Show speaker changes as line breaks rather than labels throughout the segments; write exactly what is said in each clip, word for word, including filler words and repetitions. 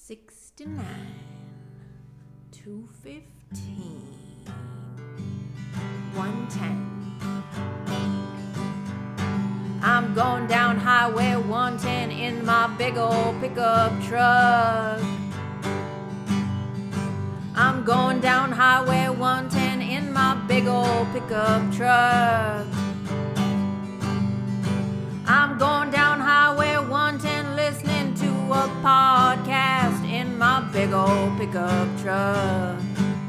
sixty-nine, two fifteen, one ten. I'm going down Highway one ten in my big old pickup truck. I'm going down Highway one ten in my big old pickup truck. I'm going down Highway one ten listening to a podcast in my big old pickup truck.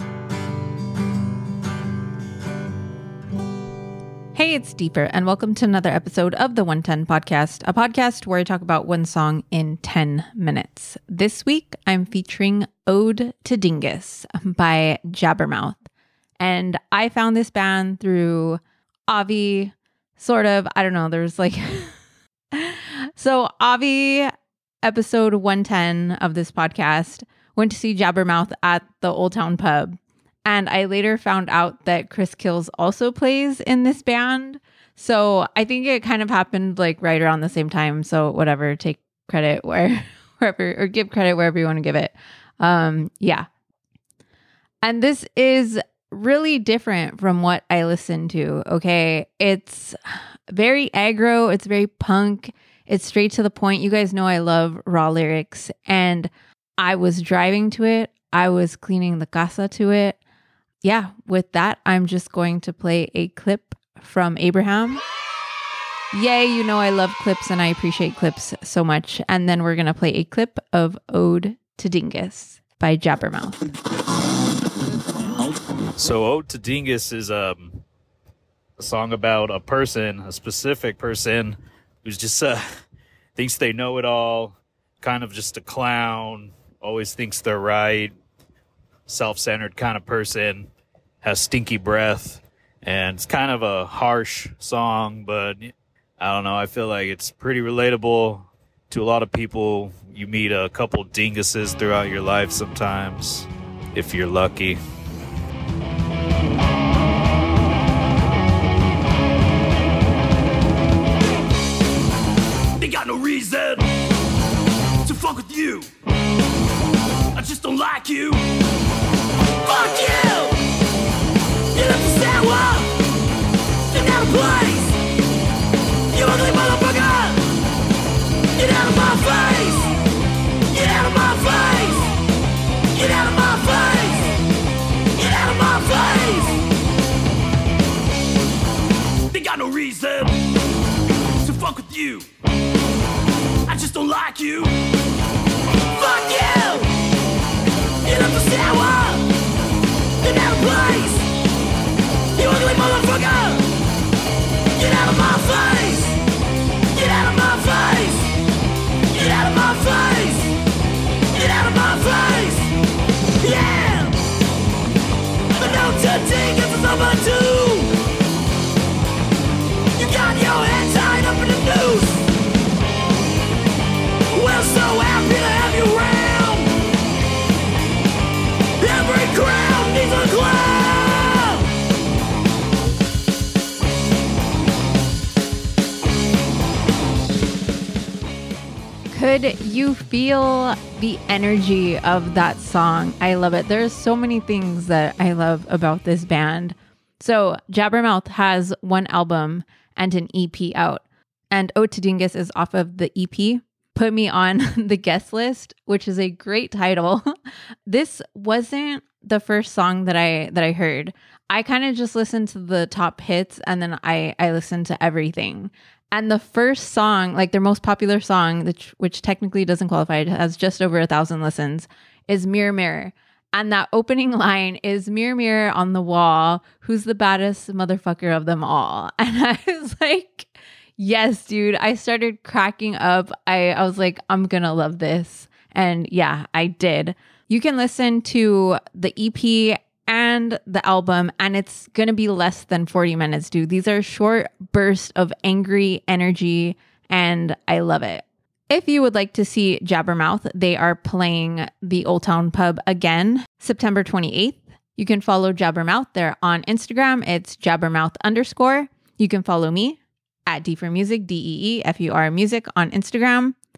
Hey, it's Deeper, and welcome to another episode of the one ten Podcast, a podcast where I talk about one song in ten minutes. This week, I'm featuring Ode to Dingus by Jabbermouth. And I found this band through Avi, sort of, I don't know, there's like... so Avi, episode one ten of this podcast, went to see Jabbermouth at the Old Town Pub. And I later found out that Chris Kills also plays in this band. So I think it kind of happened like right around the same time. So whatever, take credit where, wherever, or give credit wherever you want to give it. Um, yeah. And this is really different from what I listen to. Okay. It's very aggro. It's very punk. It's straight to the point. You guys know I love raw lyrics. And I was driving to it. I was cleaning the casa to it. Yeah, with that, I'm just going to play a clip from Abraham. Yay, you know I love clips and I appreciate clips so much. And then we're going to play a clip of Ode to Dingus by Jabbermouth.
So Ode to Dingus is um, a song about a person, a specific person, who's just uh, thinks they know it all, kind of just a clown, always thinks they're right. Self-centered kind of person, has stinky breath, and it's kind of a harsh song, but I don't know, I feel like it's pretty relatable to a lot of people. You meet a couple dinguses throughout your life sometimes, if you're lucky.
They got no reason to fuck with you. I just don't like you. Fuck you! You left the sour! Get out of place! You ugly motherfucker! Get out of my face! Get out of my face! Get out of my face! Get out of my face! They got no reason to fuck with you. I just don't like you. Fuck you! You left the sour! Get out of place! You ugly motherfucker! Get out of my face! Get out of my face! Get out of my face! Get out of my face! Yeah! The note to Dingus is over too! You got your head tied up in the noose! We're so happy to have you around! Every crowd needs a clown!
Could you feel the energy of that song? I love it. There's so many things that I love about this band. So Jabbermouth has one album and an E P out, and Ode to Dingus is off of the E P. Put Me On the Guest List, which is a great title. This wasn't the first song that I that I heard. I kind of just listened to the top hits, and then I I listened to everything. And the first song, like their most popular song, which, which technically doesn't qualify, it has just over a thousand listens, is Mirror Mirror. And that opening line is Mirror Mirror on the wall, who's the baddest motherfucker of them all? And I was like, yes, dude. I started cracking up. I, I was like, I'm going to love this. And yeah, I did. You can listen to the E P and the album, and it's going to be less than forty minutes, dude. These are short bursts of angry energy, and I love it. If you would like to see Jabbermouth, they are playing the Old Town Pub again, September twenty-eighth. You can follow Jabbermouth. They're on Instagram. It's Jabbermouth underscore. You can follow me at D for Music, D E E F U R Music on Instagram.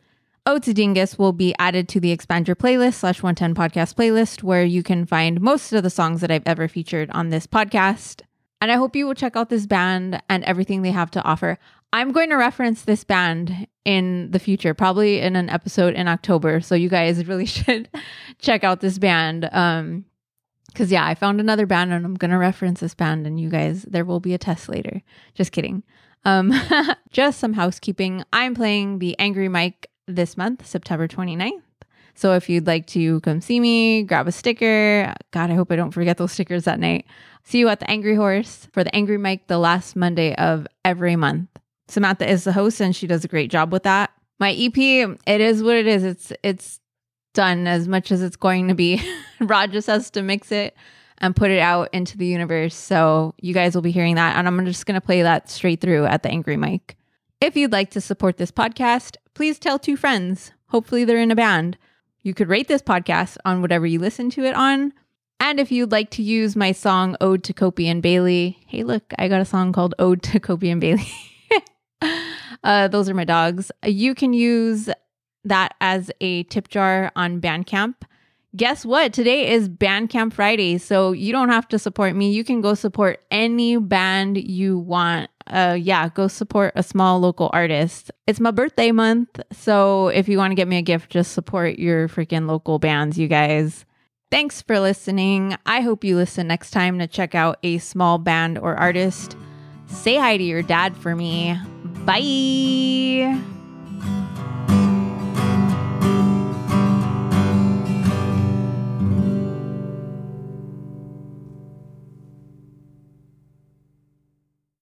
Ode to Dingus will be added to the Expand Your Playlist slash one ten podcast playlist, where you can find most of the songs that I've ever featured on this podcast. And I hope you will check out this band and everything they have to offer. I'm going to reference this band in the future, probably in an episode in October. So you guys really should check out this band. Um, Cause yeah, I found another band and I'm going to reference this band, and you guys, there will be a test later. Just kidding. Um, just some housekeeping. I'm playing the Angry Mike this month, September twenty-ninth. So if you'd like to come see me, grab a sticker. God, I hope I don't forget those stickers that night. See you at the Angry Horse for the Angry Mike the last Monday of every month. Samantha is the host and she does a great job with that. My E P, it is what it is. It's it's done as much as it's going to be. Rod just has to mix it and put it out into the universe. So you guys will be hearing that. And I'm just going to play that straight through at the Angry Mike. If you'd like to support this podcast, please tell two friends. Hopefully they're in a band. You could rate this podcast on whatever you listen to it on. And if you'd like to use my song Ode to Kopi and Bailey, hey, look, I got a song called Ode to Kopi and Bailey. uh, those are my dogs. You can use that as a tip jar on Bandcamp. Guess what? Today is Bandcamp Friday, so you don't have to support me. You can go support any band you want. Uh, yeah, go support a small local artist. It's my birthday month, so if you want to get me a gift, just support your freaking local bands, you guys. Thanks for listening. I hope you listen next time to check out a small band or artist. Say hi to your dad for me. Bye.